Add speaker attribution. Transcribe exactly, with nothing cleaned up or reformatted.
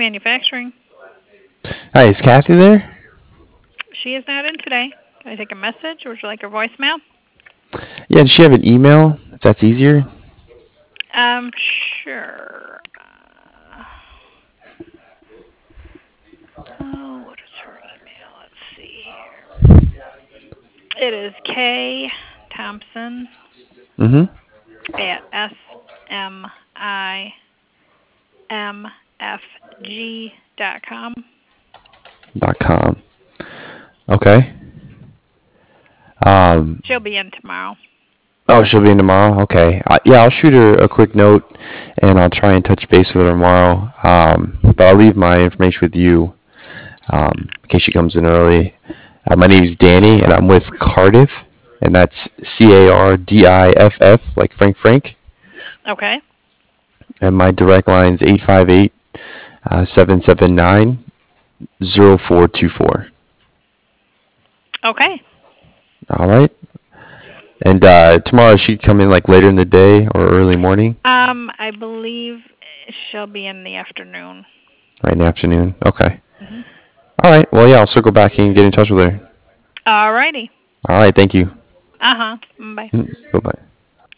Speaker 1: Manufacturing.
Speaker 2: Hi, is Kathy there?
Speaker 1: She is not in today. Can I take a message, or would you like her voicemail?
Speaker 2: Yeah, does she have an email? If that's easier.
Speaker 1: Um, sure. Uh, oh, what is her email? Let's see here. It is K Thompson
Speaker 2: Mm-hmm.
Speaker 1: at S M I M F G dot com.
Speaker 2: Dot com. Okay. Um.
Speaker 1: She'll be in tomorrow.
Speaker 2: Oh, she'll be in tomorrow. Okay. Uh, yeah, I'll shoot her a quick note, and I'll try and touch base with her tomorrow. Um. But I'll leave my information with you, um, in case she comes in early. Uh, my name's Danny, and I'm with Cardiff, and that's C A R D I F F, like Frank Frank.
Speaker 1: Okay.
Speaker 2: And my direct line's eight five eight, seven seven nine, zero four two four.
Speaker 1: Okay.
Speaker 2: All right. And uh, tomorrow she come in like later in the day or early morning?
Speaker 1: Um, I believe she'll be in the afternoon.
Speaker 2: Right in the afternoon. Okay.
Speaker 1: Mm-hmm.
Speaker 2: All right. Well, yeah, I'll circle back and get in touch with her.
Speaker 1: All righty.
Speaker 2: All right. Thank you.
Speaker 1: Uh huh. Bye.
Speaker 2: Bye bye.